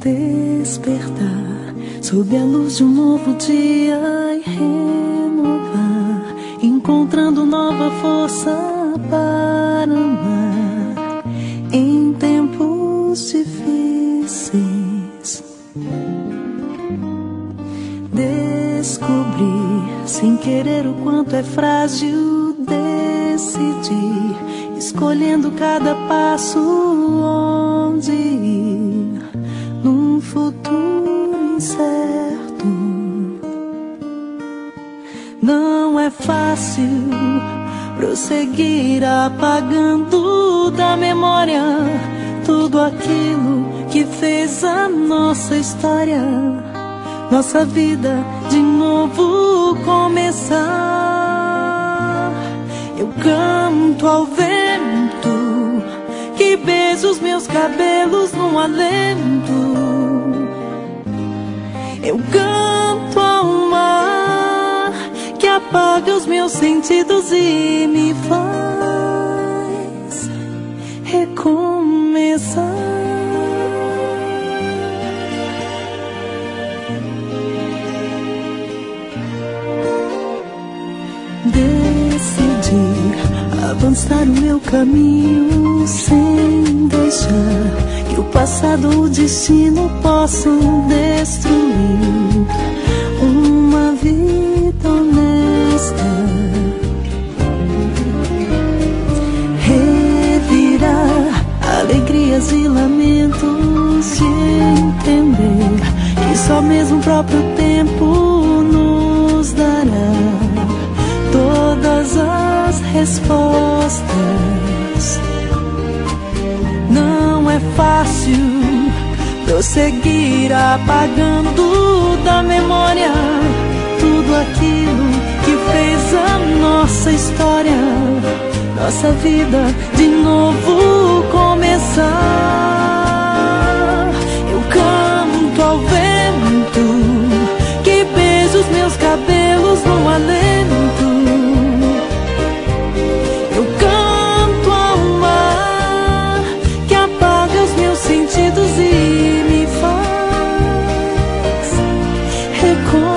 despertar sob a luz de um novo dia e renovar, encontrando nova força para amar em tempos difíceis. Descobrir sem querer o quanto é frágil decidir, escolhendo cada passo onde ir num futuro incerto. Não é fácil prosseguir apagando da memória tudo aquilo que fez a nossa história, nossa vida de novo começar. Eu canto ao vento que beija os meus cabelos num alento. Eu canto ao mar que apaga os meus sentidos e me faz recomeçar. Decidi avançar o meu caminho sem deixar que o passado ou o destino possam destruir uma vida honesta. Revirar alegrias e lamentos e entender que só mesmo o próprio tempo nos dará todas as respostas. Não é fácil prosseguir apagando da memória tudo aquilo que fez a nossa história, nossa vida de novo começar. Eu canto ao vento que beija os meus cabelos num alento. Eu canto ao mar que apaga os meus sentidos e me faz recomeçar.